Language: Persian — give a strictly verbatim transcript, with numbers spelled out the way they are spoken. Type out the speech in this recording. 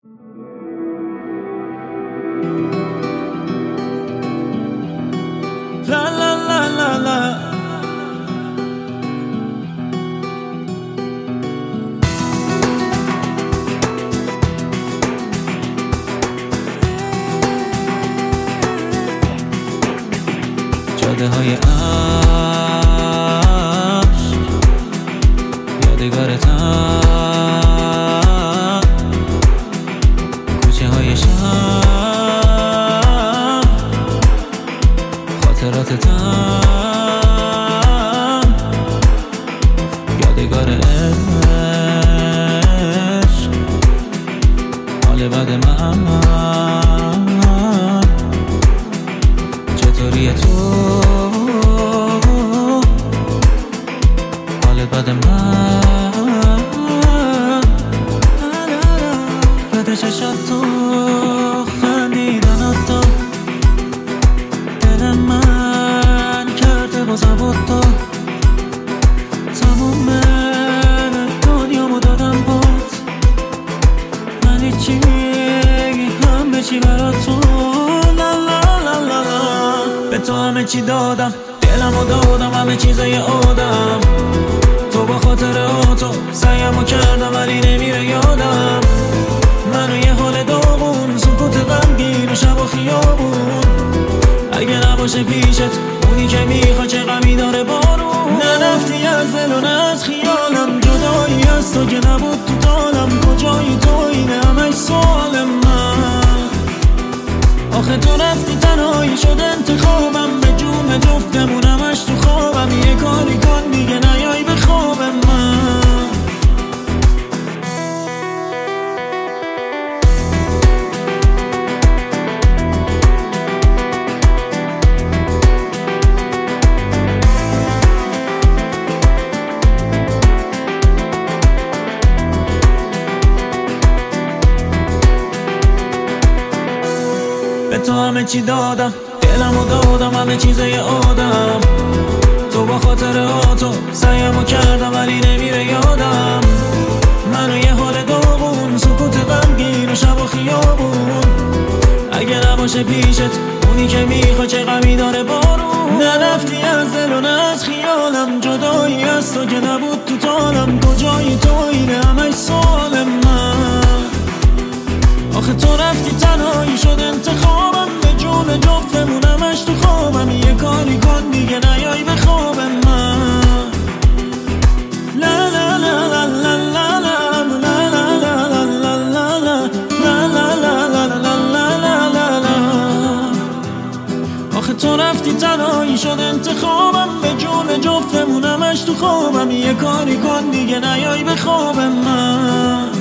La la la la la. جاده های عشق یادگارتم، کوچه های شهر خاطراتتم، یادگار عشق حال بد من. چطوری تو حال بد من؟ بده چشات تو خندیدنات تو دل من کرده با زباد تو. تموم دنیامو دادم بات، من هیچی همه چی برات تو. لا لا لا لا لا. به تو همه چی دادم، دلمو دادم، همه چیزای آدم. تو با خاطر تو سعیمو کردم ولی نمیره یادم. منو یه حال داغون، سکوت غمگین و شب و خیابون. اگه نباشه پیشت اونی که میخوا، چه غمی داره بارون. نرفتی از دل و نه از خیالم، جدایی از تو که نبود تو طالم. کجایی تو اینه همش سوال من. آخه تو رفتی تنهایی شد انتخابم، به جون جفتمون همش تو خوابم. یه کاری کن دیگه نیای به خواب من. به تو همه چی دادم، دلمو دادم، همه چیزای آدم. تو با خاطر تو سعیمو کردم ولی نمیره یادم. منو یه حال داغون، سکوت غمگین و شب و خیابون. اگه نباشه پیشت اونی که میخوا، چه غمی داره بارون. نرفتی از دل و نه از خیالم، جدایی از تو که نبود تو طالم. کجایی تو اینه همش سوال من. آخه تو رفتی تنهایی شد انتخابم، به جون جفتمون همش تو خوابم. یه کاری کن دیگه نیای به خواب من. لا لا لا لا لا لا لا لا لا لا لا لا لا لا لا. آخه تو رفتی تنهایی شد انتخابم، به جون جفتمون همش تو خوابم. یه کاری کن دیگه نیای به خواب من.